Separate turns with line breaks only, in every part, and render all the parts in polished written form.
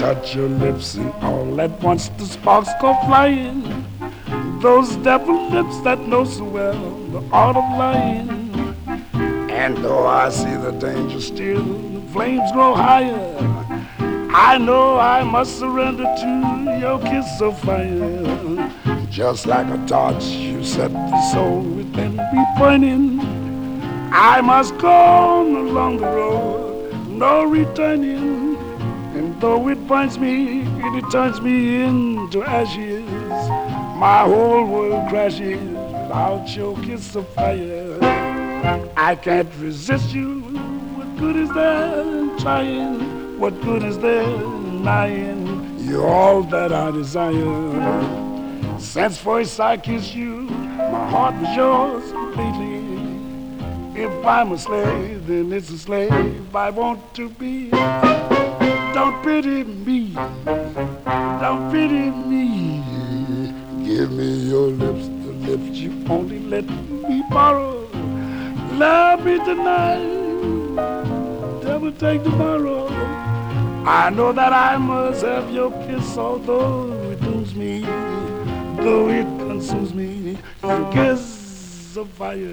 touch your lips and all at once the sparks go flying. Those devil lips that know so well the art of lying. And though I see the danger still, the flames grow higher, I know I must surrender to your kiss of fire. Just like a torch you set the soul within me burning. I must go on along the road, no returning. And though it burns me, it turns me into ashes. My whole world crashes without your kiss of fire. I can't resist you. What good is there in trying? What good is there in lying? You're all that I desire. Since first I kissed you, my heart was yours completely. If I'm a slave, then it's a slave I want to be. Don't pity me, don't pity me. Give me your lips, the lips you only let me borrow. Love me tonight, devil take tomorrow. I know that I must have your kiss, although it dooms me, though it consumes me. Your kiss of fire.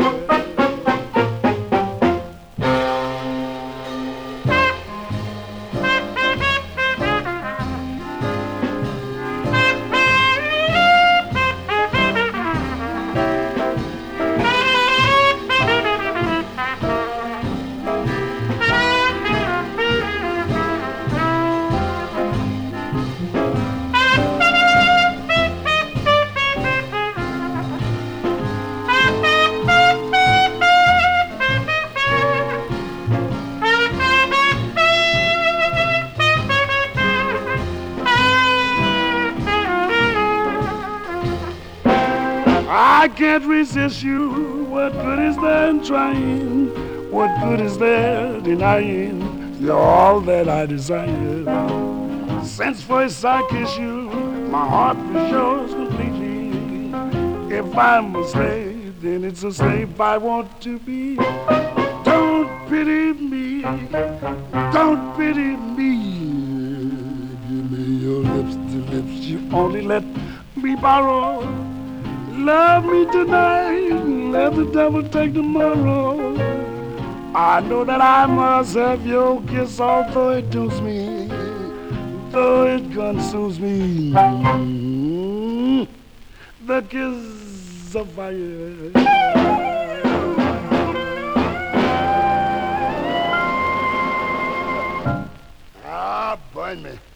I can't resist you. What good is there in trying? What good is there denying? You're all that I desire. Since first I kissed you, my heart was yours completely. If I'm a slave, then it's a slave I want to be. Don't pity me, don't pity me. Give me your lips, the lips you only let me borrow. Love me tonight, let the devil take tomorrow. I know that I must have your kiss, although it dooms me, though it consumes me. The kiss of fire. Ah, burn me.